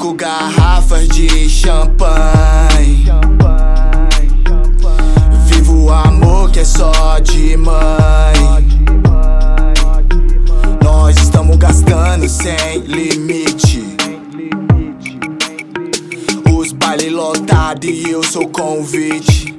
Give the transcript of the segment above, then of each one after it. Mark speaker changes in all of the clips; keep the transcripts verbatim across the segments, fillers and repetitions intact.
Speaker 1: Cinco garrafas de champanhe. Vivo o amor que é só de mãe. Nós estamos gastando sem limite. Os baile lotado e eu sou convite.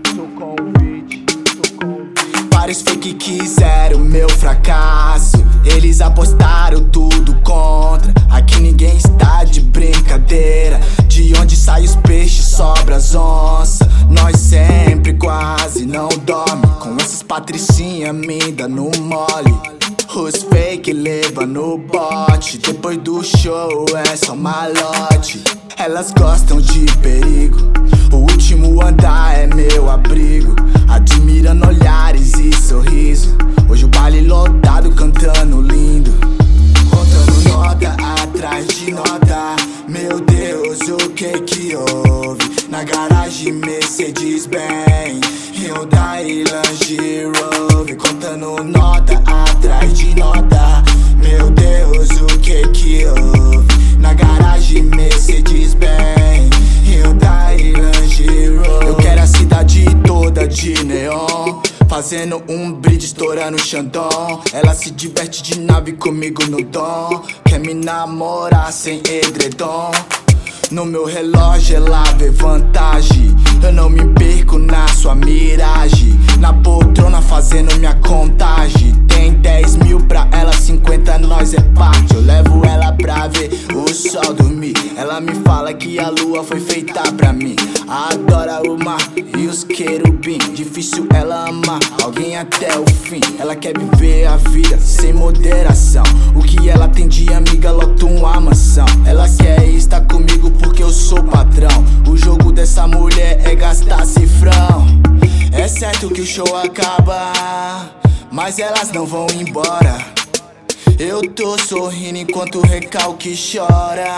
Speaker 1: Vários fake quiseram meu fracasso. Eles apostaram tudo contra. Aqui ninguém está de brincadeira. De onde sai os peixes sobra as onças. Nós sempre quase não dorme. Com essas patricinhas me dá no mole. Os fake leva no bote. Depois do show é só malote. Elas gostam de perigo. O último andar é meu abrigo. Admirando olhares e sorriso. Hoje o baile lotado cantando lindo. Contando nota atrás de nota. Meu Deus, o que que houve? Na garagem Mercedes-Benz, Hyundai Land Rover. Contando nota atrás de nota. Meu Deus, o que que houve? Na garagem Mercedes-Benz, Hyundai Land Rover. Eu quero a cidade toda de neon, fazendo um brinde, estourando Xandão. Ela se diverte de nave comigo no dom. Quer me namorar sem edredom. No meu relógio ela vê vantagem. Eu não me perco na sua miragem. Na poltrona fazendo minha contagem. Tem dez mil pra ela, cinquenta nós é parte. Eu levo ela pra ver o sol dormir. Ela me fala que a lua foi feita pra mim. Adora o mar e os querubim. Difícil ela amar alguém até o fim. Ela quer viver a vida sem moderação. O que ela tem de amiga lota uma mansão. Ela quer estar comigo porque eu sou patrão. O jogo dessa mulher é gastar cifrão. É certo que o show acaba, mas elas não vão embora. Eu tô sorrindo enquanto o recalque chora.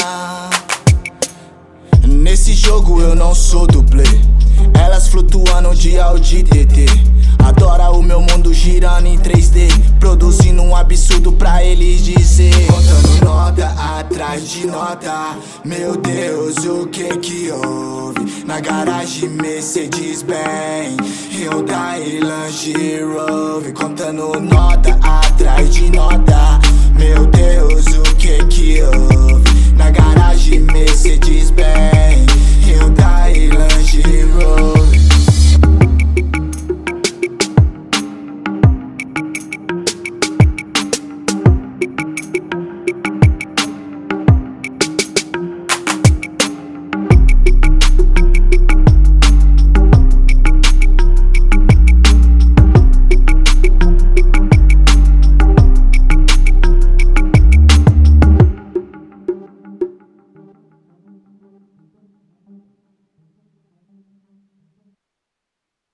Speaker 1: Nesse jogo eu não sou dublê. Elas flutuando de Audi T T. Adora o meu mundo girando em três D, produzindo um absurdo pra eles dizer. Contando nota atrás de nota. Meu Deus, o que que houve? Na garagem Mercedes-Benz, Hyundai Land Rover. Contando nota atrás de nota. Meu Deus, o que que houve? Na garagem